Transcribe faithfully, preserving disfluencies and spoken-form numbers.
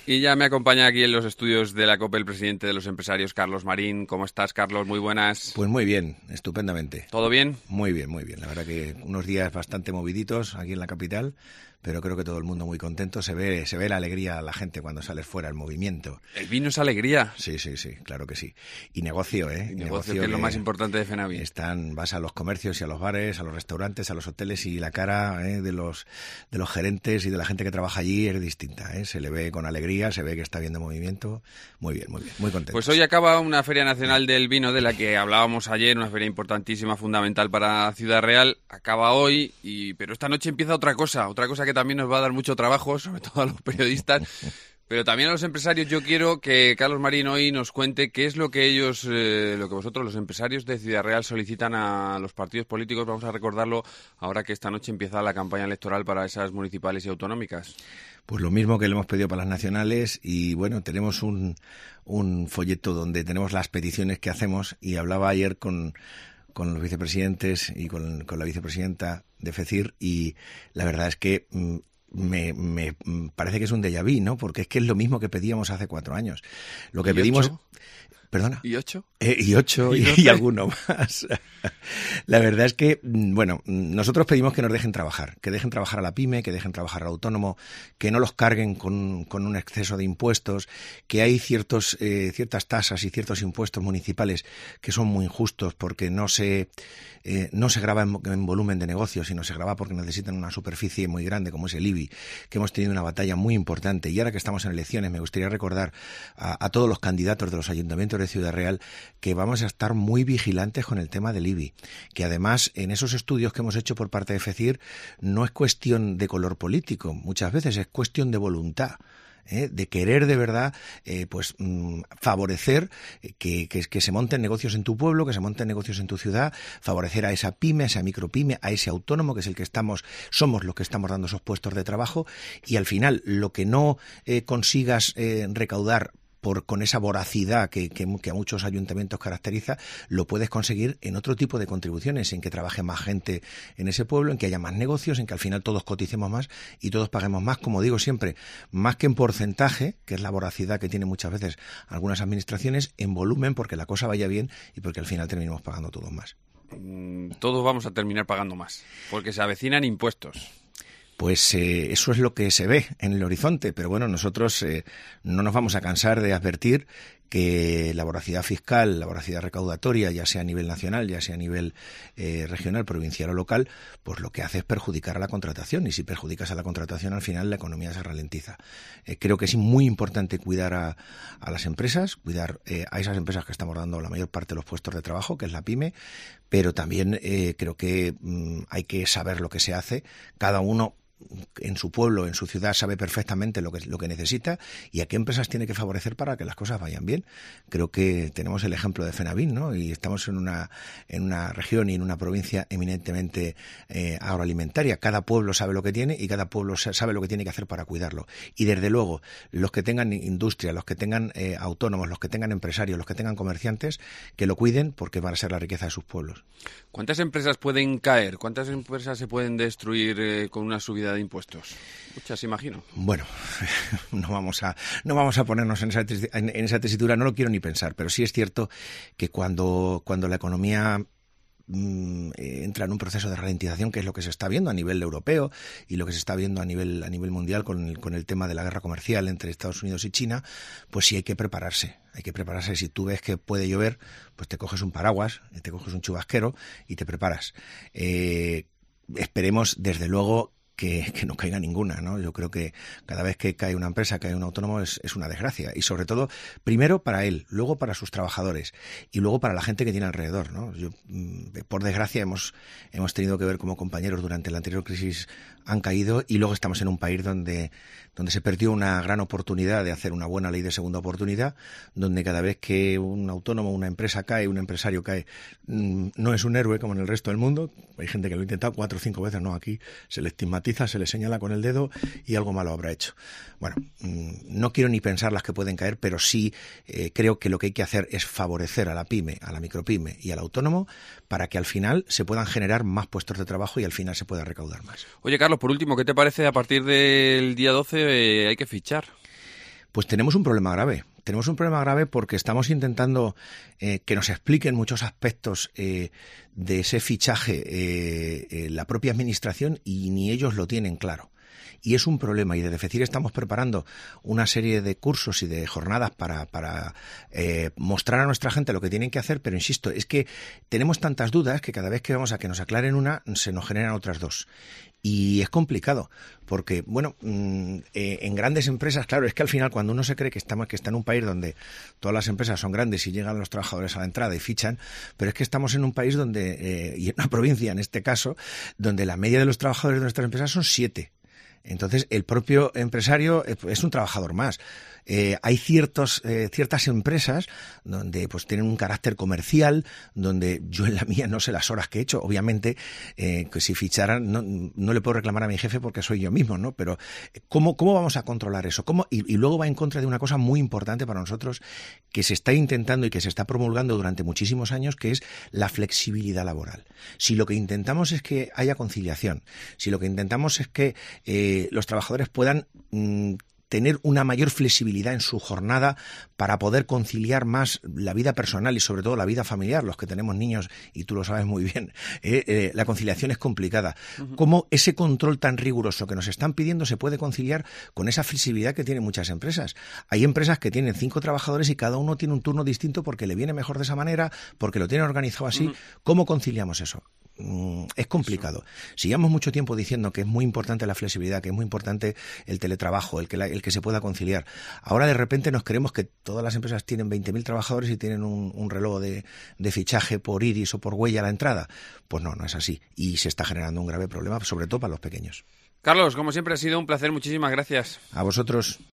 Y ya me acompaña aquí en los estudios de la COPE el presidente de los empresarios, Carlos Marín. ¿Cómo estás, Carlos? Muy buenas. Pues muy bien, estupendamente. ¿Todo bien? Muy bien, muy bien. La verdad que unos días bastante moviditos aquí en la capital, pero creo que todo el mundo muy contento. Se ve, se ve la alegría a la gente cuando sales fuera, el movimiento. El vino es alegría. Sí, sí, sí, claro que sí. Y negocio, ¿eh? Y negocio, negocio que es lo más importante de Fenavi. Están, vas a los comercios y a los bares, a los restaurantes, a los hoteles y la cara ¿eh? de los de los gerentes y de la gente que trabaja allí es distinta, ¿eh? Se le ve con alegría, se ve que está viendo movimiento. Muy bien, muy bien, muy contento. Pues hoy acaba una Feria Nacional del Vino de la que hablábamos ayer, una feria importantísima, fundamental para Ciudad Real. Acaba hoy, y pero esta noche empieza otra cosa, otra cosa que también nos va a dar mucho trabajo, sobre todo a los periodistas, pero también a los empresarios. Yo quiero que Carlos Marín hoy nos cuente qué es lo que ellos, eh, lo que vosotros, los empresarios de Ciudad Real, solicitan a los partidos políticos. Vamos a recordarlo ahora que esta noche empieza la campaña electoral para esas municipales y autonómicas. Pues lo mismo que le hemos pedido para las nacionales, y bueno, tenemos un, un folleto donde tenemos las peticiones que hacemos, y hablaba ayer con, con los vicepresidentes y con, con la vicepresidenta de FECIR, y la verdad es que mmm, Me, me parece que es un déjà vu, ¿no? Porque es que es lo mismo que pedíamos hace cuatro años. Lo que ¿Y pedimos... ocho? ¿Perdona? ¿Y ocho? Eh, y ocho y, y, y alguno más. La verdad es que, bueno, nosotros pedimos que nos dejen trabajar, que dejen trabajar a la pyme, que dejen trabajar al autónomo, que no los carguen con, con un exceso de impuestos, que hay ciertos, eh, ciertas tasas y ciertos impuestos municipales que son muy injustos porque no se, eh, no se grava en, en volumen de negocio, sino se grava porque necesitan una superficie muy grande como es el I B I, que hemos tenido una batalla muy importante. Y ahora que estamos en elecciones, me gustaría recordar a, a todos los candidatos de los ayuntamientos de Ciudad Real que vamos a estar muy vigilantes con el tema del I B I, que además en esos estudios que hemos hecho por parte de FECIR no es cuestión de color político, muchas veces es cuestión de voluntad. ¿Eh? De querer de verdad eh, pues mmm, favorecer que, que, que se monten negocios en tu pueblo, que se monten negocios en tu ciudad, favorecer a esa pyme, a esa micropyme, a ese autónomo que es el que estamos, somos los que estamos dando esos puestos de trabajo, y al final lo que no eh, consigas eh, recaudar por con esa voracidad que, que, que a muchos ayuntamientos caracteriza, lo puedes conseguir en otro tipo de contribuciones, en que trabaje más gente en ese pueblo, en que haya más negocios, en que al final todos coticemos más y todos paguemos más, como digo siempre, más que en porcentaje, que es la voracidad que tienen muchas veces algunas administraciones, en volumen, porque la cosa vaya bien y porque al final terminemos pagando todos más. Todos vamos a terminar pagando más, porque se avecinan impuestos. Pues eh, eso es lo que se ve en el horizonte, pero bueno, nosotros eh, no nos vamos a cansar de advertir que la voracidad fiscal, la voracidad recaudatoria, ya sea a nivel nacional, ya sea a nivel eh, regional, provincial o local, pues lo que hace es perjudicar a la contratación, y si perjudicas a la contratación, al final la economía se ralentiza. Eh, creo que es muy importante cuidar a, a las empresas, cuidar eh, a esas empresas que estamos dando la mayor parte de los puestos de trabajo, que es la pyme, pero también eh, creo que mmm, hay que saber lo que se hace, cada uno en su pueblo, en su ciudad, sabe perfectamente lo que, lo que necesita y a qué empresas tiene que favorecer para que las cosas vayan bien. Creo que tenemos el ejemplo de Fenavi, ¿no? Y estamos en una, en una región y en una provincia eminentemente eh, agroalimentaria. Cada pueblo sabe lo que tiene y cada pueblo sabe lo que tiene que hacer para cuidarlo. Y desde luego, los que tengan industria, los que tengan eh, autónomos, los que tengan empresarios, los que tengan comerciantes, que lo cuiden porque van a ser la riqueza de sus pueblos. ¿Cuántas empresas pueden caer? ¿Cuántas empresas se pueden destruir eh, con una subida de impuestos? Muchas, imagino. Bueno, no vamos a no vamos a ponernos en esa, en, en esa tesitura, no lo quiero ni pensar, pero sí es cierto que cuando, cuando la economía mmm, entra en un proceso de ralentización, que es lo que se está viendo a nivel europeo y lo que se está viendo a nivel a nivel mundial con el, con el tema de la guerra comercial entre Estados Unidos y China, pues sí hay que prepararse. Hay que prepararse. Si tú ves que puede llover, pues te coges un paraguas, te coges un chubasquero y te preparas. Eh, esperemos, desde luego, Que, que no caiga ninguna, ¿no? Yo creo que cada vez que cae una empresa, cae un autónomo, es, es una desgracia. Y sobre todo, primero para él, luego para sus trabajadores y luego para la gente que tiene alrededor, ¿no? Yo, por desgracia, hemos, hemos tenido que ver cómo compañeros durante la anterior crisis han caído, y luego estamos en un país donde, donde se perdió una gran oportunidad de hacer una buena ley de segunda oportunidad, donde cada vez que un autónomo, una empresa cae, un empresario cae, no es un héroe como en el resto del mundo. Hay gente que lo ha intentado cuatro o cinco veces, no, aquí se le estigmatiza, se le señala con el dedo y algo malo habrá hecho. Bueno, no quiero ni pensar las que pueden caer, pero sí eh, creo que lo que hay que hacer es favorecer a la pyme, a la micropyme y al autónomo para que al final se puedan generar más puestos de trabajo y al final se pueda recaudar más. Oye, Carlos, por último, ¿qué te parece a partir del día doce eh, hay que fichar? Pues tenemos un problema grave. Tenemos un problema grave porque estamos intentando eh, que nos expliquen muchos aspectos eh, de ese fichaje eh, eh, la propia administración y ni ellos lo tienen claro. Y es un problema, y desde FECIR estamos preparando una serie de cursos y de jornadas para, para eh, mostrar a nuestra gente lo que tienen que hacer, pero insisto, es que tenemos tantas dudas que cada vez que vamos a que nos aclaren una, se nos generan otras dos. Y es complicado, porque, bueno, eh, en grandes empresas, claro, es que al final cuando uno se cree que está, que está en un país donde todas las empresas son grandes y llegan los trabajadores a la entrada y fichan, pero es que estamos en un país donde, eh, y en una provincia en este caso, donde la media de los trabajadores de nuestras empresas son siete. Entonces, el propio empresario es un trabajador más. Eh, hay ciertos, eh, ciertas empresas donde pues tienen un carácter comercial, donde yo en la mía no sé las horas que he hecho. Obviamente, eh, que si ficharan, no, no le puedo reclamar a mi jefe porque soy yo mismo, ¿no? Pero, ¿cómo, cómo vamos a controlar eso? ¿Cómo? Y, y luego va en contra de una cosa muy importante para nosotros que se está intentando y que se está promulgando durante muchísimos años, que es la flexibilidad laboral. Si lo que intentamos es que haya conciliación, si lo que intentamos es que eh, los trabajadores puedan mmm, tener una mayor flexibilidad en su jornada para poder conciliar más la vida personal y sobre todo la vida familiar, los que tenemos niños, y tú lo sabes muy bien, eh, eh, la conciliación es complicada. Uh-huh. ¿Cómo ese control tan riguroso que nos están pidiendo se puede conciliar con esa flexibilidad que tienen muchas empresas? Hay empresas que tienen cinco trabajadores y cada uno tiene un turno distinto porque le viene mejor de esa manera, porque lo tienen organizado así. Uh-huh. ¿Cómo conciliamos eso? Es complicado. Si llevamos mucho tiempo diciendo que es muy importante la flexibilidad, que es muy importante el teletrabajo, el que, la, el que se pueda conciliar. Ahora de repente nos creemos que todas las empresas tienen veinte mil trabajadores y tienen un, un reloj de, de fichaje por iris o por huella a la entrada. Pues no, no es así. Y se está generando un grave problema, sobre todo para los pequeños. Carlos, como siempre ha sido un placer. Muchísimas gracias. A vosotros.